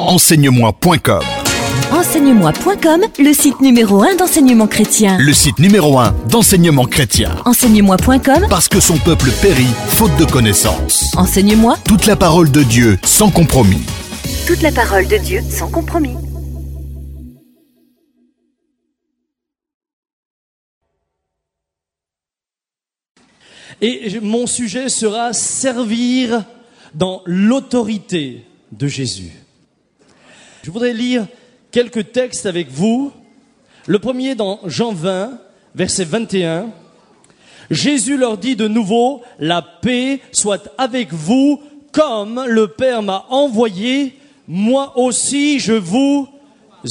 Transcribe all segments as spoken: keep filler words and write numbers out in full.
Enseigne-moi point com. Enseigne-moi point com, le site numéro un d'enseignement chrétien. Le site numéro un d'enseignement chrétien. Enseigne-moi point com, Parce que son peuple périt faute de connaissances. Enseigne-moi. Toute la parole de Dieu sans compromis. Toute la parole de Dieu sans compromis. Et mon sujet sera servir dans l'autorité de Jésus. Je voudrais lire quelques textes avec vous. Le premier dans Jean vingt, verset vingt et un. Jésus leur dit de nouveau, « La paix soit avec vous, comme le Père m'a envoyé, moi aussi je vous envoie. »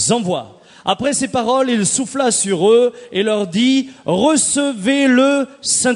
Après ces paroles, il souffla sur eux et leur dit, « Recevez le Saint-Esprit. »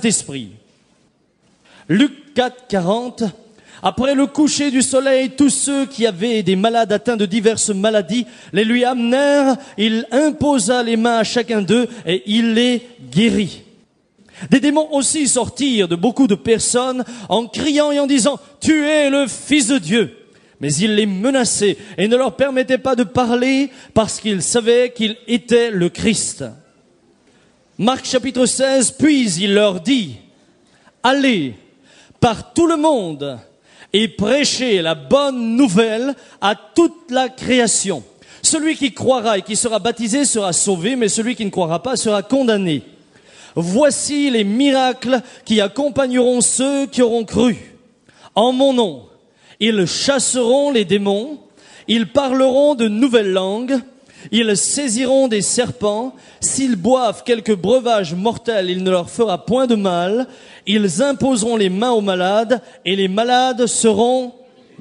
Luc quatre, quarante. Après le coucher du soleil, tous ceux qui avaient des malades atteints de diverses maladies les lui amenèrent. Il imposa les mains à chacun d'eux et il les guérit. Des démons aussi sortirent de beaucoup de personnes en criant et en disant « Tu es le Fils de Dieu !» Mais il les menaçait et ne leur permettait pas de parler parce qu'ils savaient qu'il était le Christ. Marc chapitre seize, puis il leur dit « Allez par tout le monde et prêchez la bonne nouvelle à toute la création. Celui qui croira et qui sera baptisé sera sauvé, mais celui qui ne croira pas sera condamné. Voici les miracles qui accompagneront ceux qui auront cru. En mon nom, ils chasseront les démons, ils parleront de nouvelles langues, ils saisiront des serpents, s'ils boivent quelque breuvage mortel, il ne leur fera point de mal, ils imposeront les mains aux malades et les malades seront guéris. »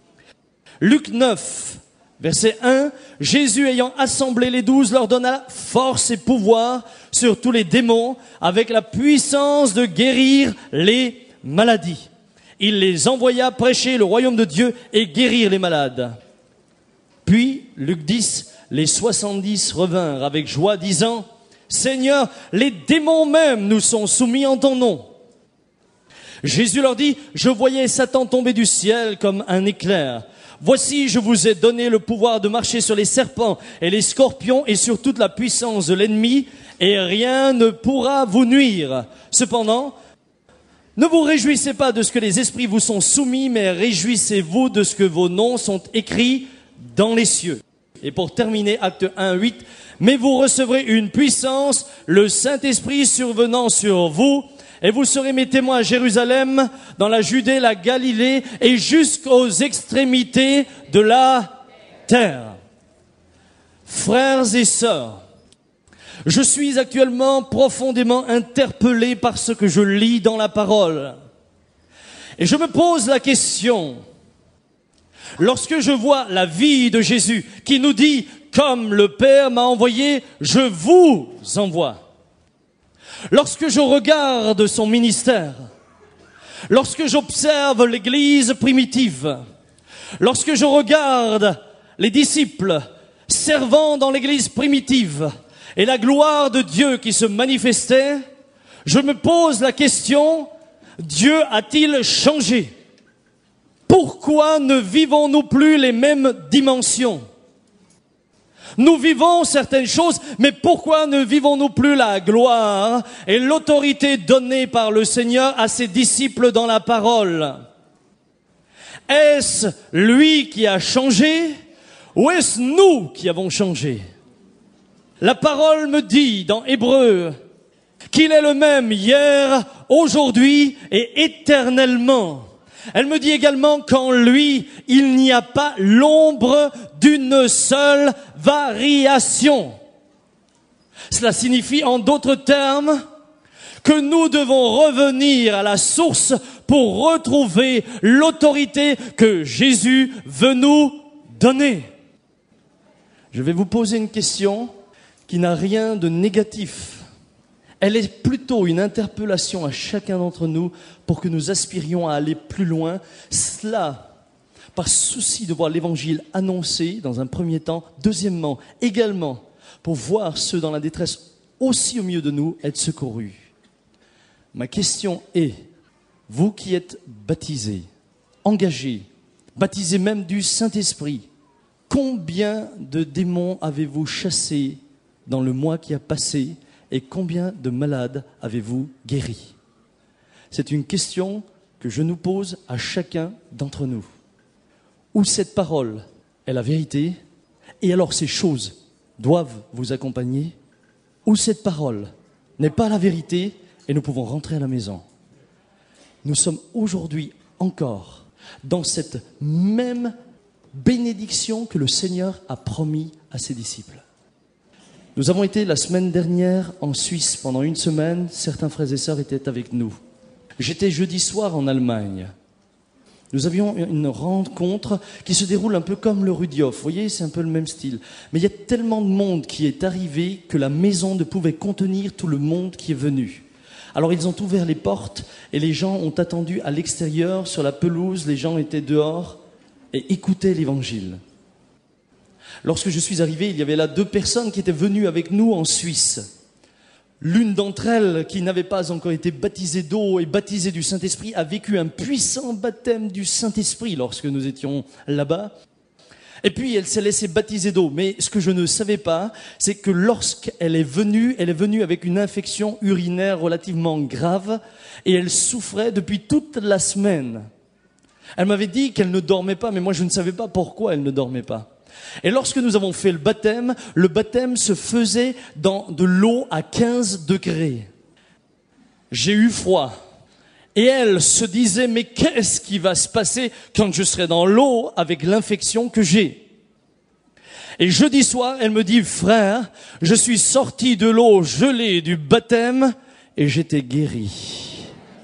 Luc neuf, verset un, Jésus ayant assemblé les douze leur donna force et pouvoir sur tous les démons avec la puissance de guérir les maladies. Il les envoya prêcher le royaume de Dieu et guérir les malades. Puis, Luc dix, les soixante-dix revinrent avec joie, disant « Seigneur, les démons même nous sont soumis en ton nom. » Jésus leur dit « Je voyais Satan tomber du ciel comme un éclair. Voici, je vous ai donné le pouvoir de marcher sur les serpents et les scorpions et sur toute la puissance de l'ennemi, et rien ne pourra vous nuire. Cependant, ne vous réjouissez pas de ce que les esprits vous sont soumis, mais réjouissez-vous de ce que vos noms sont écrits dans les cieux. » Et pour terminer, acte un, huit, « Mais vous recevrez une puissance, le Saint-Esprit survenant sur vous, et vous serez mes témoins à Jérusalem, dans la Judée, la Galilée, et jusqu'aux extrémités de la terre. » Frères et sœurs, je suis actuellement profondément interpellé par ce que je lis dans la parole. Et je me pose la question, lorsque je vois la vie de Jésus qui nous dit « Comme le Père m'a envoyé, je vous envoie ». Lorsque je regarde son ministère, lorsque j'observe l'Église primitive, lorsque je regarde les disciples servant dans l'Église primitive et la gloire de Dieu qui se manifestait, je me pose la question, Dieu a-t-il changé ? Pourquoi ne vivons-nous plus les mêmes dimensions ? Nous vivons certaines choses, mais pourquoi ne vivons-nous plus la gloire et l'autorité donnée par le Seigneur à ses disciples dans la parole ? Est-ce lui qui a changé ou est-ce nous qui avons changé ? La parole me dit dans Hébreux qu'il est le même hier, aujourd'hui et éternellement. Elle me dit également qu'en lui, il n'y a pas l'ombre d'une seule variation. Cela signifie en d'autres termes que nous devons revenir à la source pour retrouver l'autorité que Jésus veut nous donner. Je vais vous poser une question qui n'a rien de négatif. Elle est plutôt une interpellation à chacun d'entre nous pour que nous aspirions à aller plus loin. Cela, par souci de voir l'évangile annoncé dans un premier temps. Deuxièmement, également, pour voir ceux dans la détresse aussi au milieu de nous être secourus. Ma question est, vous qui êtes baptisés, engagés, baptisés même du Saint-Esprit, Combien de démons avez-vous chassés dans le mois qui a passé et combien de malades avez-vous guéris? C'est une question que je nous pose à chacun d'entre nous. Où cette parole est la vérité, et alors ces choses doivent vous accompagner, où cette parole n'est pas la vérité, et nous pouvons rentrer à la maison. Nous sommes aujourd'hui encore dans cette même bénédiction que le Seigneur a promis à ses disciples. Nous avons été la semaine dernière en Suisse pendant une semaine. Certains frères et sœurs étaient avec nous. J'étais jeudi soir en Allemagne. Nous avions une rencontre qui se déroule un peu comme le Rudioff. Vous voyez, c'est un peu le même style. Mais il y a tellement de monde qui est arrivé que la maison ne pouvait contenir tout le monde qui est venu. Alors ils ont ouvert les portes et les gens ont attendu à l'extérieur, sur la pelouse. Les gens étaient dehors et écoutaient l'évangile. Lorsque je suis arrivé, il y avait là deux personnes qui étaient venues avec nous en Suisse. L'une d'entre elles, qui n'avait pas encore été baptisée d'eau et baptisée du Saint-Esprit, a vécu un puissant baptême du Saint-Esprit lorsque nous étions là-bas. Et puis, elle s'est laissée baptiser d'eau. Mais ce que je ne savais pas, c'est que lorsqu'elle est venue, elle est venue avec une infection urinaire relativement grave et elle souffrait depuis toute la semaine. Elle m'avait dit qu'elle ne dormait pas, mais moi je ne savais pas pourquoi elle ne dormait pas. Et lorsque nous avons fait le baptême, le baptême se faisait dans de l'eau à quinze degrés. J'ai eu froid. Et elle se disait, mais qu'est-ce qui va se passer quand je serai dans l'eau avec l'infection que j'ai? Et jeudi soir, elle me dit, frère, je suis sorti de l'eau gelée du baptême et j'étais guéri.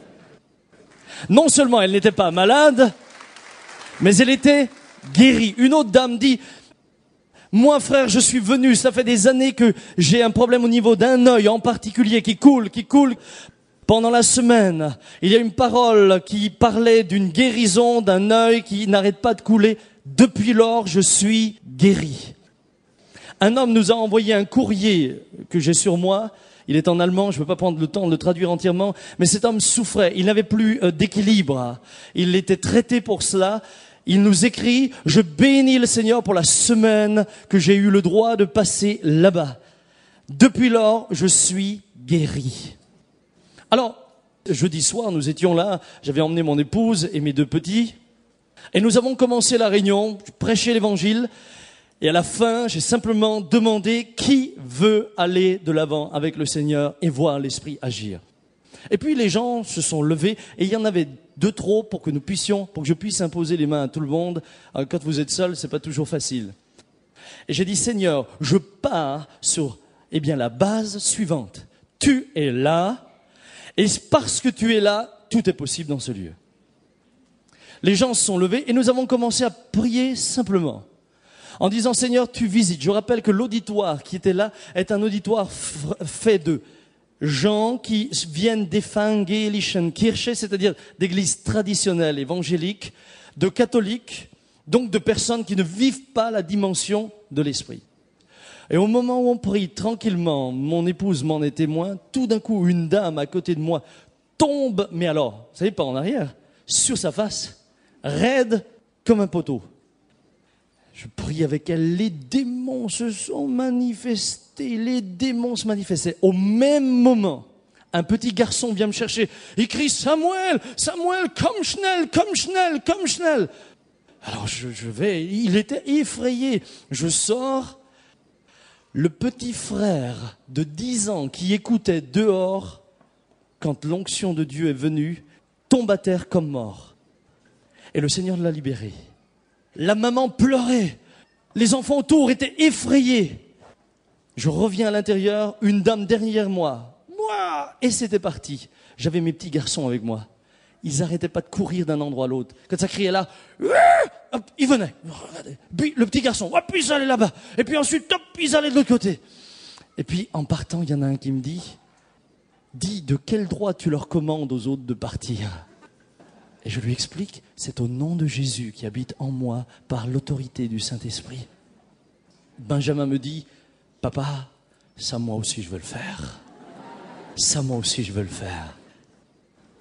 Non seulement elle n'était pas malade, mais elle était guérie. Une autre dame dit, moi frère, je suis venu, ça fait des années que j'ai un problème au niveau d'un œil en particulier qui coule, qui coule. Pendant la semaine, il y a une parole qui parlait d'une guérison d'un œil qui n'arrête pas de couler. Depuis lors, je suis guéri. Un homme nous a envoyé un courrier que j'ai sur moi. Il est en allemand, je ne peux pas prendre le temps de le traduire entièrement, mais cet homme souffrait, il n'avait plus d'équilibre. Il était traité pour cela. Il nous écrit, je bénis le Seigneur pour la semaine que j'ai eu le droit de passer là-bas. Depuis lors, je suis guéri. Alors, jeudi soir, nous étions là, j'avais emmené mon épouse et mes deux petits, et nous avons commencé la réunion, je prêchais l'évangile, et à la fin, j'ai simplement demandé qui veut aller de l'avant avec le Seigneur et voir l'Esprit agir. Et puis les gens se sont levés, et il y en avait de trop pour que nous puissions, pour que je puisse imposer les mains à tout le monde. Alors, quand vous êtes seul, c'est pas toujours facile. Et j'ai dit, Seigneur, je pars sur, eh bien, la base suivante. Tu es là, et parce que tu es là, tout est possible dans ce lieu. Les gens se sont levés et nous avons commencé à prier simplement. En disant, Seigneur, tu visites. Je rappelle que l'auditoire qui était là est un auditoire fait de gens qui viennent d'Evangelischen Kirche, c'est-à-dire d'églises traditionnelles évangéliques, de catholiques, donc de personnes qui ne vivent pas la dimension de l'esprit. Et au moment où on prie tranquillement, mon épouse m'en est témoin, tout d'un coup, une dame à côté de moi tombe, mais alors, vous savez, pas en arrière, sur sa face, raide comme un poteau. Je prie avec elle, les démons se sont manifestés, les démons se manifestaient. Au même moment, un petit garçon vient me chercher, il crie, Samuel, Samuel, komm schnell, komm schnell, komm schnell. Alors je, je vais, il était effrayé, je sors. Le petit frère de dix ans qui écoutait dehors, quand l'onction de Dieu est venue, tombe à terre comme mort. Et le Seigneur l'a libéré. La maman pleurait. Les enfants autour étaient effrayés. Je reviens à l'intérieur, une dame derrière moi. Moi! Et c'était parti. J'avais mes petits garçons avec moi. Ils n'arrêtaient pas de courir d'un endroit à l'autre. Quand ça criait là, hop, ils venaient. Puis le petit garçon, hop, ils allaient là-bas. Et puis ensuite, hop, ils allaient de l'autre côté. Et puis en partant, il y en a un qui me dit, dis de quel droit tu leur commandes aux autres de partir? Et je lui explique, c'est au nom de Jésus qui habite en moi par l'autorité du Saint-Esprit. Benjamin me dit, papa, ça moi aussi je veux le faire. Ça moi aussi je veux le faire.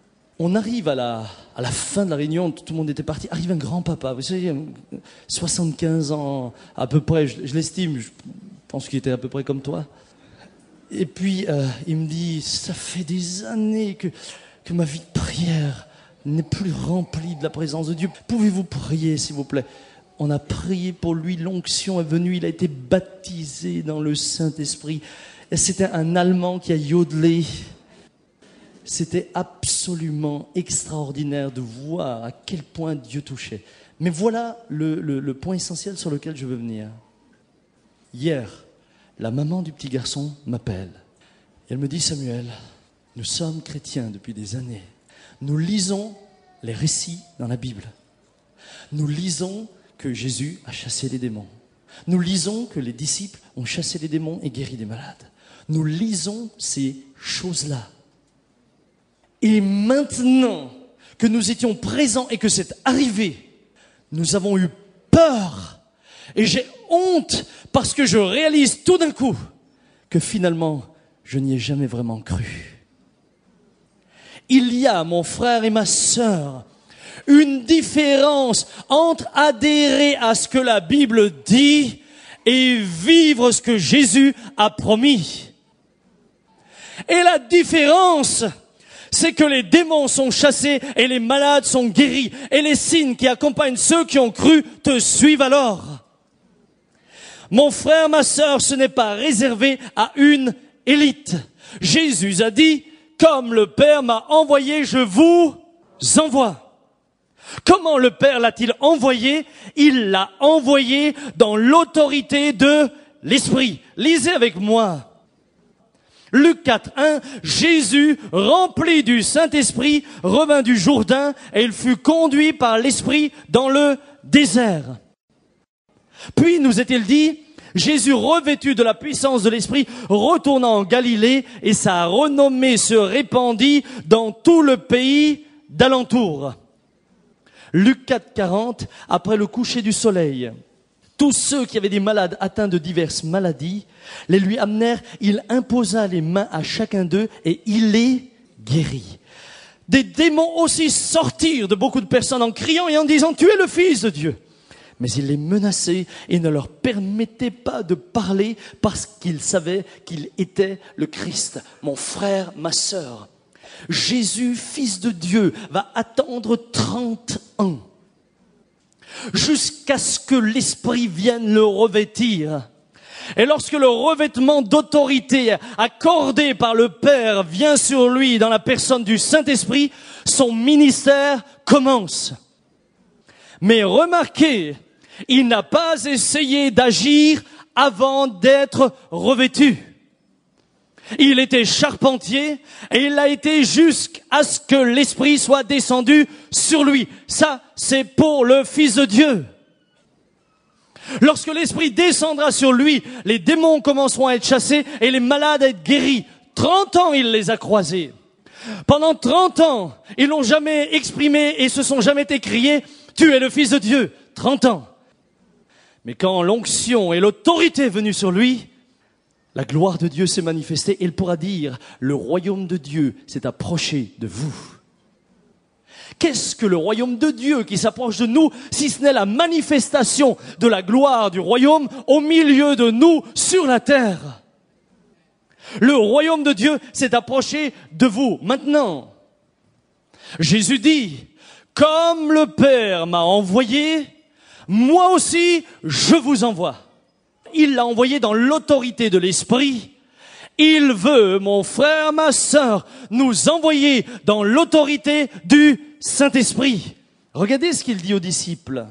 on arrive à la, à la fin de la réunion, tout le monde était parti, arrive un grand-papa, vous savez, soixante-quinze ans à peu près, je, je l'estime, je pense qu'il était à peu près comme toi. Et puis, euh, il me dit, ça fait des années que, que ma vie de prière n'est plus remplie de la présence de Dieu. Pouvez-vous prier, s'il vous plaît? On a prié pour lui, l'onction est venue, il a été baptisé dans le Saint-Esprit. Et c'était un Allemand qui a yodelé. C'était absolument extraordinaire de voir à quel point Dieu touchait. Mais voilà le, le, le point essentiel sur lequel je veux venir. Hier, la maman du petit garçon m'appelle. Elle me dit, Samuel, nous sommes chrétiens depuis des années. Nous lisons les récits dans la Bible. Nous lisons que Jésus a chassé les démons. Nous lisons que les disciples ont chassé les démons et guéri des malades. Nous lisons ces choses-là. Et maintenant que nous étions présents et que c'est arrivé, nous avons eu peur. Et j'ai honte parce que je réalise tout d'un coup que finalement, je n'y ai jamais vraiment cru. Il y a, mon frère et ma sœur, une différence entre adhérer à ce que la Bible dit et vivre ce que Jésus a promis. Et la différence, c'est que les démons sont chassés et les malades sont guéris. Et les signes qui accompagnent ceux qui ont cru te suivent alors. Mon frère, ma sœur, ce n'est pas réservé à une élite. Jésus a dit, comme le Père m'a envoyé, je vous envoie. Comment le Père l'a-t-il envoyé? Il l'a envoyé dans l'autorité de l'Esprit. Lisez avec moi. Luc quatre, un, Jésus, rempli du Saint-Esprit, revint du Jourdain et il fut conduit par l'Esprit dans le désert. Puis, nous est-il dit, Jésus, revêtu de la puissance de l'Esprit, retourna en Galilée et sa renommée se répandit dans tout le pays d'alentour. Luc quatre, quarante, après le coucher du soleil, tous ceux qui avaient des malades atteints de diverses maladies, les lui amenèrent, il imposa les mains à chacun d'eux et il les guérit. Des démons aussi sortirent de beaucoup de personnes en criant et en disant, tu es le Fils de Dieu. Mais il les menaçait et ne leur permettait pas de parler parce qu'ils savaient qu'il était le Christ. Mon frère, ma sœur, Jésus, Fils de Dieu, va attendre trente ans jusqu'à ce que l'Esprit vienne le revêtir. Et lorsque le revêtement d'autorité accordé par le Père vient sur lui dans la personne du Saint-Esprit, son ministère commence. Mais remarquez, il n'a pas essayé d'agir avant d'être revêtu. Il était charpentier et il a été jusqu'à ce que l'Esprit soit descendu sur lui. Ça, c'est pour le Fils de Dieu. Lorsque l'Esprit descendra sur lui, les démons commenceront à être chassés et les malades à être guéris. Trente ans, il les a croisés. Pendant trente ans, ils n'ont jamais exprimé et se sont jamais écriés « Tu es le Fils de Dieu ». Trente ans. Mais quand l'onction et l'autorité est venue sur lui, la gloire de Dieu s'est manifestée et il pourra dire « Le royaume de Dieu s'est approché de vous ». Qu'est-ce que le royaume de Dieu qui s'approche de nous, si ce n'est la manifestation de la gloire du royaume au milieu de nous sur la terre? Le royaume de Dieu s'est approché de vous. Maintenant, Jésus dit, comme le Père m'a envoyé, moi aussi je vous envoie. Il l'a envoyé dans l'autorité de l'Esprit. Il veut, mon frère, ma sœur, nous envoyer dans l'autorité du Saint-Esprit. Regardez ce qu'il dit aux disciples.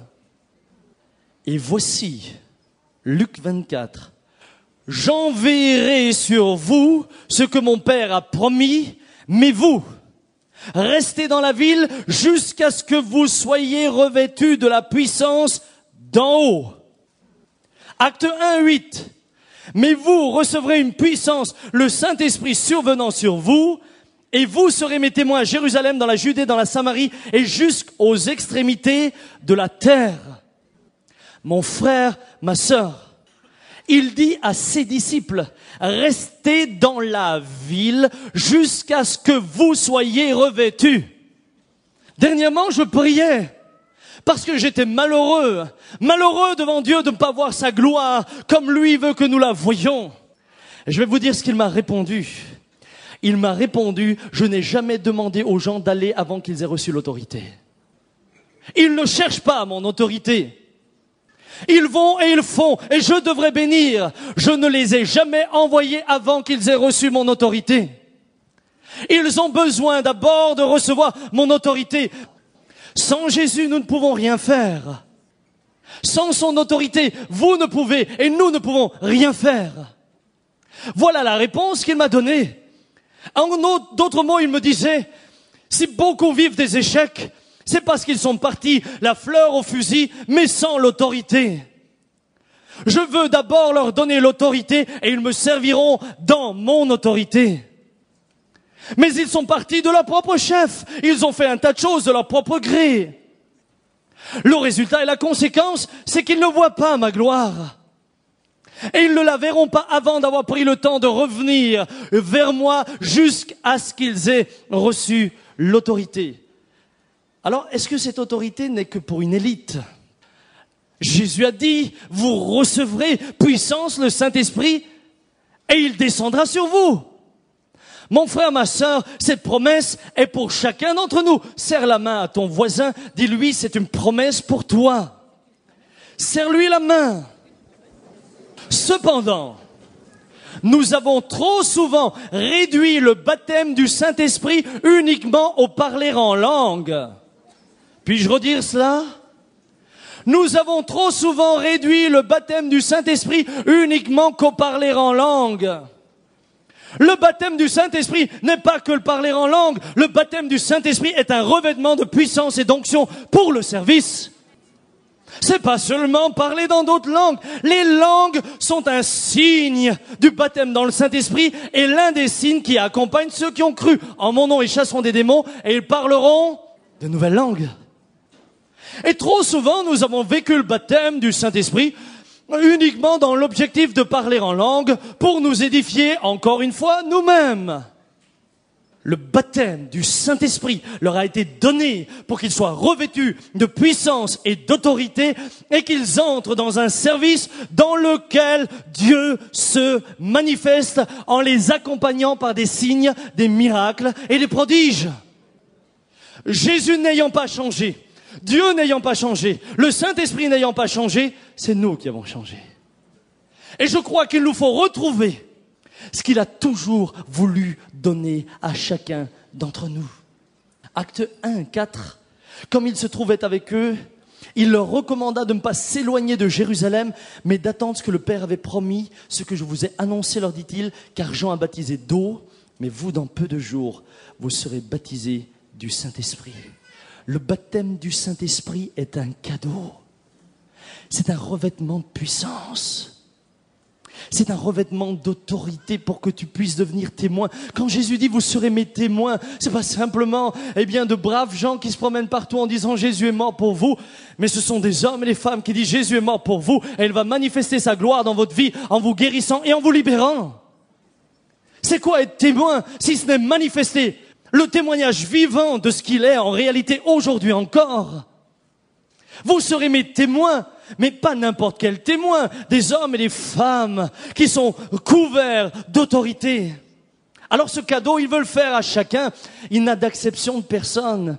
Et voici, Luc vingt-quatre, j'enverrai sur vous ce que mon Père a promis, mais vous, restez dans la ville jusqu'à ce que vous soyez revêtus de la puissance d'en haut. Acte un, huit. Mais vous recevrez une puissance, le Saint-Esprit survenant sur vous, et vous serez mes témoins à Jérusalem, dans la Judée, dans la Samarie, et jusqu'aux extrémités de la terre. Mon frère, ma sœur, il dit à ses disciples, restez dans la ville jusqu'à ce que vous soyez revêtus. Dernièrement, je priais parce que j'étais malheureux, malheureux devant Dieu de ne pas voir sa gloire comme lui veut que nous la voyions. Et je vais vous dire ce qu'il m'a répondu. Il m'a répondu, je n'ai jamais demandé aux gens d'aller avant qu'ils aient reçu l'autorité. Ils ne cherchent pas mon autorité. Ils vont et ils font, et je devrais bénir. Je ne les ai jamais envoyés avant qu'ils aient reçu mon autorité. Ils ont besoin d'abord de recevoir mon autorité. Sans Jésus, nous ne pouvons rien faire. Sans son autorité, vous ne pouvez et nous ne pouvons rien faire. Voilà la réponse qu'il m'a donnée. En d'autres mots, il me disait, si beaucoup vivent des échecs, c'est parce qu'ils sont partis la fleur au fusil, mais sans l'autorité. Je veux d'abord leur donner l'autorité et ils me serviront dans mon autorité. Mais ils sont partis de leur propre chef. Ils ont fait un tas de choses de leur propre gré. Le résultat et la conséquence, c'est qu'ils ne voient pas ma gloire. Et ils ne la verront pas avant d'avoir pris le temps de revenir vers moi jusqu'à ce qu'ils aient reçu l'autorité. Alors, est-ce que cette autorité n'est que pour une élite? Jésus a dit, vous recevrez puissance, le Saint-Esprit, et il descendra sur vous. Mon frère, ma sœur, cette promesse est pour chacun d'entre nous. Serre la main à ton voisin, dis-lui, c'est une promesse pour toi. Serre-lui la main. Cependant, nous avons trop souvent réduit le baptême du Saint-Esprit uniquement au parler en langue. Puis-je redire cela? Nous avons trop souvent réduit le baptême du Saint-Esprit uniquement qu'au parler en langue. Le baptême du Saint-Esprit n'est pas que le parler en langue. Le baptême du Saint-Esprit est un revêtement de puissance et d'onction pour le service. C'est pas seulement parler dans d'autres langues. Les langues sont un signe du baptême dans le Saint-Esprit et l'un des signes qui accompagne ceux qui ont cru. En mon nom, ils chasseront des démons et ils parleront de nouvelles langues. Et trop souvent, nous avons vécu le baptême du Saint-Esprit uniquement dans l'objectif de parler en langue pour nous édifier, encore une fois, nous-mêmes. Le baptême du Saint-Esprit leur a été donné pour qu'ils soient revêtus de puissance et d'autorité et qu'ils entrent dans un service dans lequel Dieu se manifeste en les accompagnant par des signes, des miracles et des prodiges. Jésus n'ayant pas changé, Dieu n'ayant pas changé, le Saint-Esprit n'ayant pas changé, c'est nous qui avons changé. Et je crois qu'il nous faut retrouver ce qu'il a toujours voulu donner à chacun d'entre nous. Acte un, quatre. Comme il se trouvait avec eux, il leur recommanda de ne pas s'éloigner de Jérusalem, mais d'attendre ce que le Père avait promis, ce que je vous ai annoncé, leur dit-il, car Jean a baptisé d'eau, mais vous, dans peu de jours, vous serez baptisés du Saint-Esprit. Le baptême du Saint-Esprit est un cadeau. C'est un revêtement de puissance. C'est un revêtement d'autorité pour que tu puisses devenir témoin. Quand Jésus dit vous serez mes témoins, c'est pas simplement, eh bien, de braves gens qui se promènent partout en disant Jésus est mort pour vous, mais ce sont des hommes et des femmes qui disent Jésus est mort pour vous et il va manifester sa gloire dans votre vie en vous guérissant et en vous libérant. C'est quoi être témoin si ce n'est manifester le témoignage vivant de ce qu'il est en réalité aujourd'hui encore? Vous serez mes témoins, mais pas n'importe quel témoin, des hommes et des femmes qui sont couverts d'autorité. Alors ce cadeau, il veut le faire à chacun, il n'a d'acception de personne.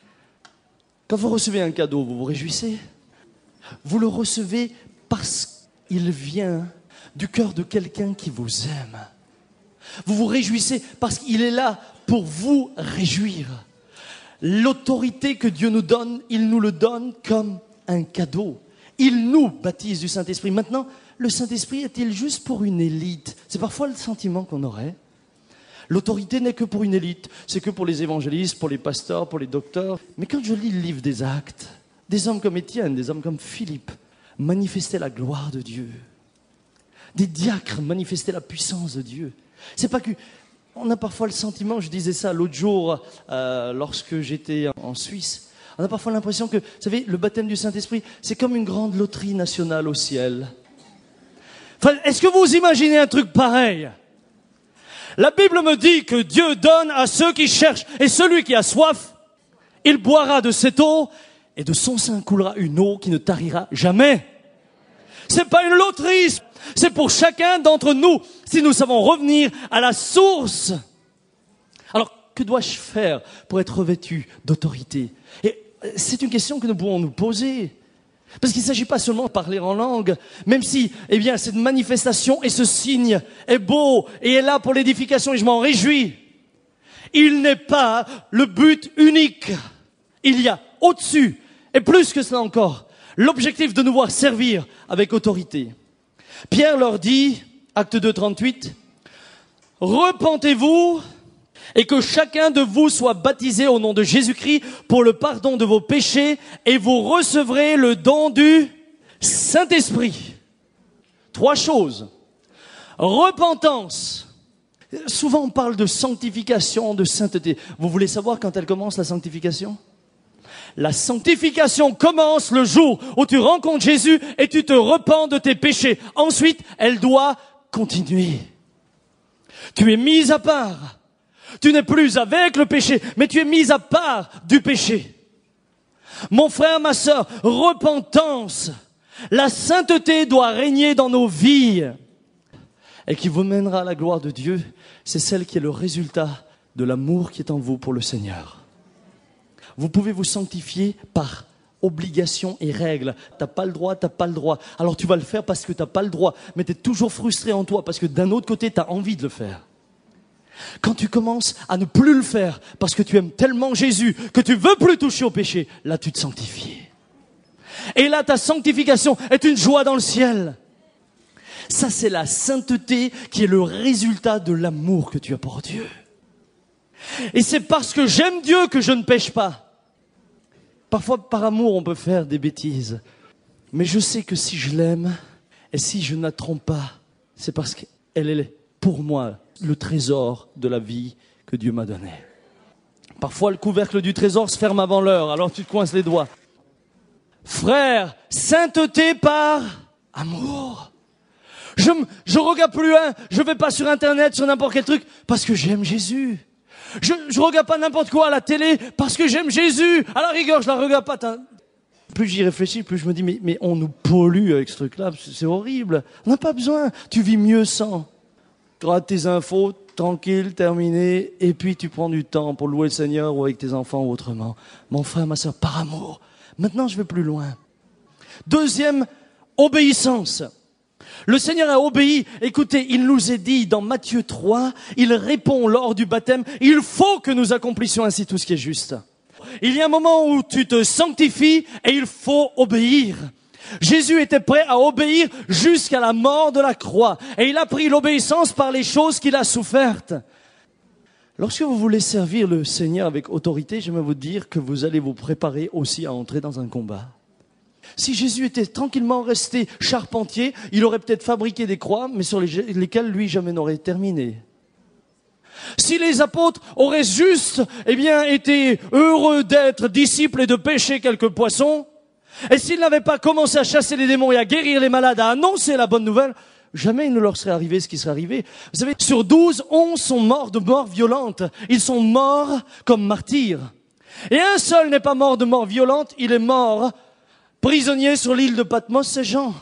Quand vous recevez un cadeau, vous vous réjouissez. Vous le recevez parce qu'il vient du cœur de quelqu'un qui vous aime. Vous vous réjouissez parce qu'il est là pour vous réjouir. L'autorité que Dieu nous donne, il nous le donne comme un cadeau. Il nous baptise du Saint-Esprit. Maintenant, le Saint-Esprit est-il juste pour une élite? C'est parfois le sentiment qu'on aurait. L'autorité n'est que pour une élite. C'est que pour les évangélistes, pour les pasteurs, pour les docteurs. Mais quand je lis le livre des Actes, des hommes comme Étienne, des hommes comme Philippe manifestaient la gloire de Dieu. Des diacres manifestaient la puissance de Dieu. C'est pas que... On a parfois le sentiment, je disais ça l'autre jour euh, lorsque j'étais en Suisse, on a parfois l'impression que, vous savez, le baptême du Saint-Esprit, c'est comme une grande loterie nationale au ciel. Enfin, est-ce que vous imaginez un truc pareil? La Bible me dit que Dieu donne à ceux qui cherchent, et celui qui a soif, Il boira de cette eau et de son sein coulera une eau qui ne tarira jamais. C'est pas une loterie, c'est pour chacun d'entre nous si nous savons revenir à la source. Alors, que dois-je faire pour être revêtu d'autorité? Et c'est une question que nous pouvons nous poser. Parce qu'il ne s'agit pas seulement de parler en langue, même si, eh bien, cette manifestation et ce signe est beau et est là pour l'édification et je m'en réjouis. Il n'est pas le but unique. Il y a au-dessus, et plus que cela encore, l'objectif de nous voir servir avec autorité. Pierre leur dit, acte deux, trente-huit, « Repentez-vous et que chacun de vous soit baptisé au nom de Jésus-Christ pour le pardon de vos péchés et vous recevrez le don du Saint-Esprit. » Trois choses. Repentance. Souvent on parle de sanctification, de sainteté. Vous voulez savoir quand elle commence, la sanctification? La sanctification commence le jour où tu rencontres Jésus et tu te repens de tes péchés. Ensuite, elle doit continuer. Tu es mis à part. Tu n'es plus avec le péché, mais tu es mis à part du péché. Mon frère, ma sœur, repentance. La sainteté doit régner dans nos vies. Et qui vous mènera à la gloire de Dieu, c'est celle qui est le résultat de l'amour qui est en vous pour le Seigneur. Vous pouvez vous sanctifier par obligation et règle. T'as pas le droit, t'as pas le droit. Alors tu vas le faire parce que t'as pas le droit, mais t'es toujours frustré en toi parce que d'un autre côté, t'as envie de le faire. Quand tu commences à ne plus le faire parce que tu aimes tellement Jésus que tu veux plus toucher au péché, là tu te sanctifies. Et là ta sanctification est une joie dans le ciel. Ça c'est la sainteté qui est le résultat de l'amour que tu as pour Dieu. Et c'est parce que j'aime Dieu que je ne pêche pas. Parfois par amour on peut faire des bêtises. Mais je sais que si je l'aime et si je ne la trompe pas, c'est parce qu'elle est pour moi le trésor de la vie que Dieu m'a donné. Parfois, le couvercle du trésor se ferme avant l'heure, alors tu te coinces les doigts. Frère, sainteté par amour. Je ne je regarde plus un, je vais pas sur Internet, sur n'importe quel truc, parce que j'aime Jésus. Je ne regarde pas n'importe quoi à la télé, parce que j'aime Jésus. À la rigueur, je la regarde pas. T'as... Plus j'y réfléchis, plus je me dis, mais, mais on nous pollue avec ce truc-là, c'est horrible. On n'a pas besoin, tu vis mieux sans. Tu auras tes infos, tranquille, terminé, et puis tu prends du temps pour louer le Seigneur ou avec tes enfants ou autrement. Mon frère, ma sœur, par amour. Maintenant, je vais plus loin. Deuxième, obéissance. Le Seigneur a obéi. Écoutez, il nous est dit dans Matthieu trois, il répond lors du baptême, il faut que nous accomplissions ainsi tout ce qui est juste. Il y a un moment où tu te sanctifies et il faut obéir. Jésus était prêt à obéir jusqu'à la mort de la croix. Et il a pris l'obéissance par les choses qu'il a souffertes. Lorsque vous voulez servir le Seigneur avec autorité, j'aimerais vous dire que vous allez vous préparer aussi à entrer dans un combat. Si Jésus était tranquillement resté charpentier, il aurait peut-être fabriqué des croix, mais sur lesquelles lui jamais n'aurait terminé. Si les apôtres auraient juste, eh bien, été heureux d'être disciples et de pêcher quelques poissons, et s'ils n'avaient pas commencé à chasser les démons et à guérir les malades, à annoncer la bonne nouvelle, jamais il ne leur serait arrivé ce qui serait arrivé. Vous savez, sur douze, onze sont morts de mort violente. Ils sont morts comme martyrs. Et un seul n'est pas mort de mort violente, il est mort prisonnier sur l'île de Patmos, c'est Jean.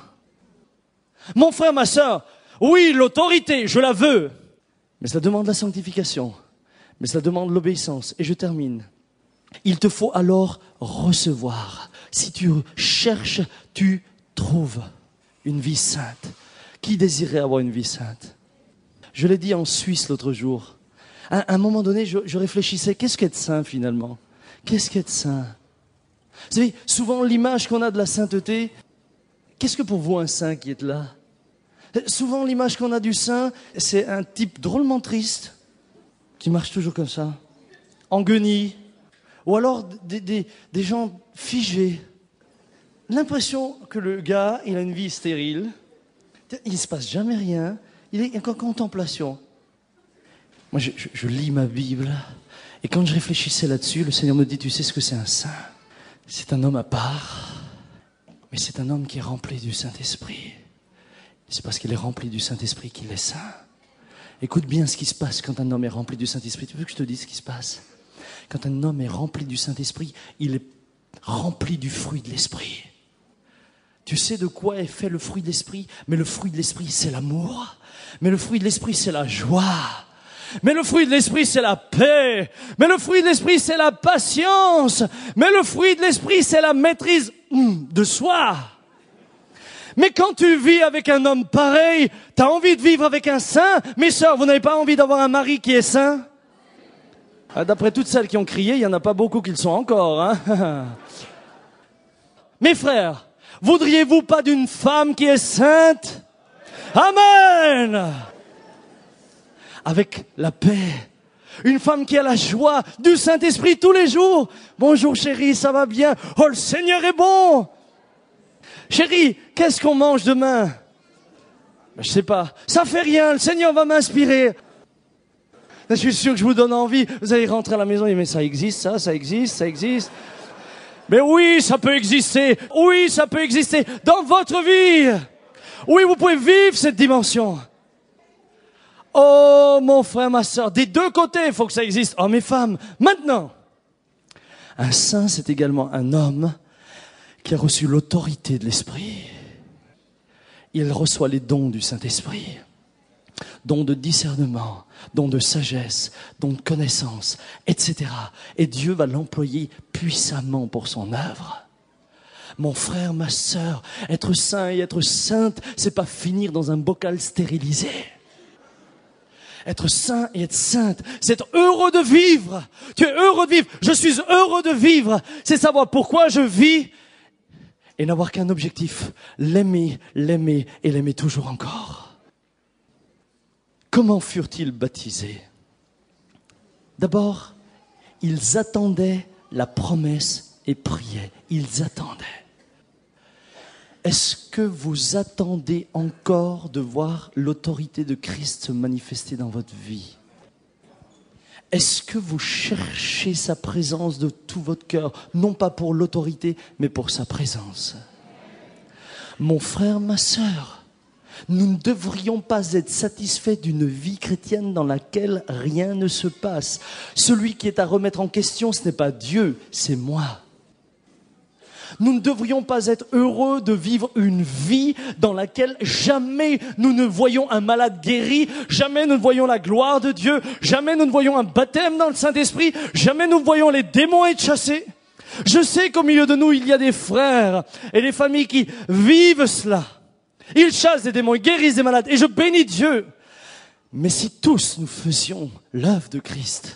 Mon frère, ma sœur, oui, l'autorité, je la veux, mais cela demande la sanctification, mais cela demande l'obéissance. Et je termine. Il te faut alors recevoir. Si tu cherches, tu trouves une vie sainte. Qui désirait avoir une vie sainte? Je l'ai dit en Suisse l'autre jour. À un moment donné, je, je réfléchissais, qu'est-ce qu'être saint finalement? Qu'est-ce qu'être saint? Vous savez, souvent l'image qu'on a de la sainteté, qu'est-ce que pour vous un saint qui est là? Souvent l'image qu'on a du saint, c'est un type drôlement triste, qui marche toujours comme ça, en guenille, ou alors des, des, des gens figés. L'impression que le gars, il a une vie stérile, il ne se passe jamais rien, il est en contemplation. Moi, je, je, je lis ma Bible, et quand je réfléchissais là-dessus, le Seigneur me dit, tu sais ce que c'est un saint? C'est un homme à part, mais c'est un homme qui est rempli du Saint-Esprit. C'est parce qu'il est rempli du Saint-Esprit qu'il est saint. Écoute bien ce qui se passe quand un homme est rempli du Saint-Esprit. Tu veux que je te dise ce qui se passe? Quand un homme est rempli du Saint-Esprit, il est rempli du fruit de l'Esprit. Tu sais de quoi est fait le fruit de l'Esprit? Mais le fruit de l'Esprit, c'est l'amour. Mais le fruit de l'Esprit, c'est la joie. Mais le fruit de l'Esprit, c'est la paix. Mais le fruit de l'Esprit, c'est la patience. Mais le fruit de l'Esprit, c'est la maîtrise de soi. Mais quand tu vis avec un homme pareil, tu as envie de vivre avec un saint. Mes sœurs, vous n'avez pas envie d'avoir un mari qui est saint? D'après toutes celles qui ont crié, il n'y en a pas beaucoup qui le sont encore. Hein. Mes frères, voudriez-vous pas d'une femme qui est sainte? Amen! Avec la paix. Une femme qui a la joie du Saint-Esprit tous les jours. Bonjour chérie, ça va bien? Oh, le Seigneur est bon! Chérie, qu'est-ce qu'on mange demain? Je sais pas. Ça fait rien, le Seigneur va m'inspirer. Je suis sûr que je vous donne envie. Vous allez rentrer à la maison et mais ça existe, ça, ça existe, ça existe. Mais oui, ça peut exister. Oui, ça peut exister dans votre vie. Oui, vous pouvez vivre cette dimension. Oh, mon frère, ma sœur, des deux côtés, il faut que ça existe, hommes et femmes. Maintenant, un saint, c'est également un homme qui a reçu l'autorité de l'Esprit. Il reçoit les dons du Saint-Esprit. Dons de discernement, dons de sagesse, dons de connaissance, et cetera. Et Dieu va l'employer puissamment pour son œuvre. Mon frère, ma sœur, être saint et être sainte, c'est pas finir dans un bocal stérilisé. Être saint et être sainte, c'est être heureux de vivre. Tu es heureux de vivre. Je suis heureux de vivre. C'est savoir pourquoi je vis et n'avoir qu'un objectif. L'aimer, l'aimer et l'aimer toujours encore. Comment furent-ils baptisés? D'abord, ils attendaient la promesse et priaient. Ils attendaient. Est-ce que vous attendez encore de voir l'autorité de Christ se manifester dans votre vie? Est-ce que vous cherchez sa présence de tout votre cœur, non pas pour l'autorité, mais pour sa présence? Mon frère, ma sœur, nous ne devrions pas être satisfaits d'une vie chrétienne dans laquelle rien ne se passe. Celui qui est à remettre en question, ce n'est pas Dieu, c'est moi. Nous ne devrions pas être heureux de vivre une vie dans laquelle jamais nous ne voyons un malade guéri, jamais nous ne voyons la gloire de Dieu, jamais nous ne voyons un baptême dans le Saint-Esprit, jamais nous ne voyons les démons être chassés. Je sais qu'au milieu de nous, il y a des frères et des familles qui vivent cela. Ils chassent des démons, ils guérissent des malades et je bénis Dieu. Mais si tous nous faisions l'œuvre de Christ,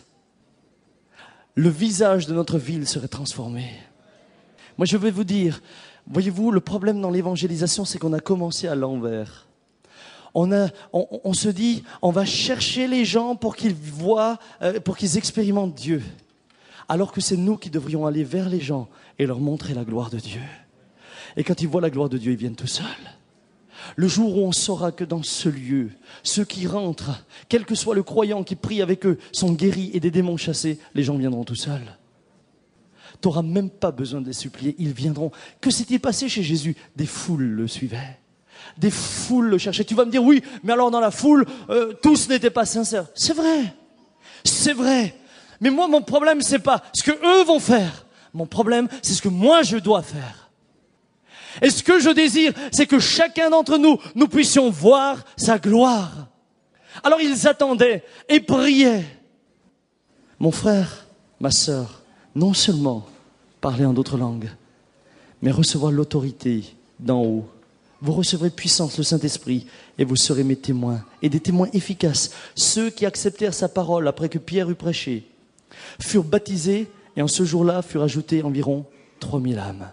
le visage de notre ville serait transformé. Moi, je vais vous dire, voyez-vous, le problème dans l'évangélisation, c'est qu'on a commencé à l'envers. On, a, on, on se dit, on va chercher les gens pour qu'ils voient, euh, pour qu'ils expérimentent Dieu. Alors que c'est nous qui devrions aller vers les gens et leur montrer la gloire de Dieu. Et quand ils voient la gloire de Dieu, ils viennent tout seuls. Le jour où on saura que dans ce lieu, ceux qui rentrent, quel que soit le croyant qui prie avec eux, sont guéris et des démons chassés, les gens viendront tout seuls. Tu n'auras même pas besoin de les supplier, ils viendront. Que s'est-il passé chez Jésus? Des foules le suivaient. Des foules le cherchaient. Tu vas me dire, oui, mais alors dans la foule, euh, tous n'étaient pas sincères. C'est vrai, c'est vrai. Mais moi, mon problème, c'est pas ce que eux vont faire. Mon problème, c'est ce que moi, je dois faire. Et ce que je désire, c'est que chacun d'entre nous, nous puissions voir sa gloire. Alors ils attendaient et priaient. Mon frère, ma sœur, non seulement parler en d'autres langues, mais recevoir l'autorité d'en haut. Vous recevrez puissance, le Saint-Esprit, et vous serez mes témoins, et des témoins efficaces. Ceux qui acceptèrent sa parole après que Pierre eut prêché, furent baptisés, et en ce jour-là furent ajoutés environ trois mille âmes.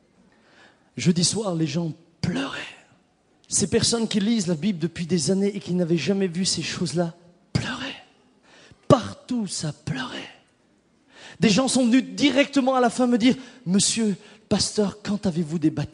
Jeudi soir, les gens pleuraient. Ces personnes qui lisent la Bible depuis des années et qui n'avaient jamais vu ces choses-là, pleuraient. Partout, ça pleurait. Des gens sont venus directement à la fin me dire, « Monsieur, pasteur, quand avez-vous des baptêmes ?»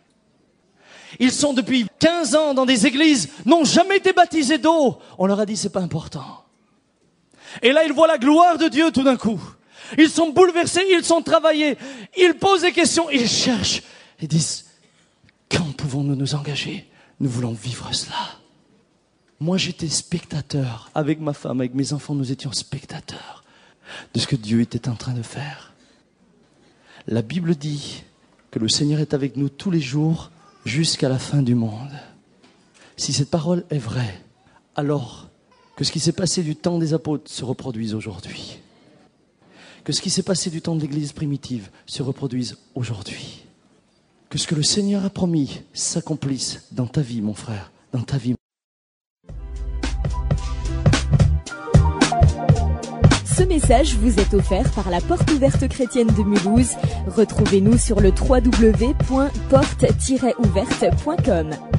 Ils sont depuis quinze ans dans des églises, n'ont jamais été baptisés d'eau. On leur a dit, c'est pas important. Et là, ils voient la gloire de Dieu tout d'un coup. Ils sont bouleversés, ils sont travaillés. Ils posent des questions, ils cherchent. Ils disent, quand pouvons-nous nous engager? Nous voulons vivre cela. Moi, j'étais spectateur. Avec ma femme, avec mes enfants, nous étions spectateurs. de ce que Dieu était en train de faire. La Bible dit que le Seigneur est avec nous tous les jours jusqu'à la fin du monde. Si cette parole est vraie, alors que ce qui s'est passé du temps des apôtres se reproduise aujourd'hui. Que ce qui s'est passé du temps de l'Église primitive se reproduise aujourd'hui. Que ce que le Seigneur a promis s'accomplisse dans ta vie, mon frère, dans ta vie. Ce message vous est offert par la Porte Ouverte Chrétienne de Mulhouse. Retrouvez-nous sur le w w w point porte tiret ouverte point com.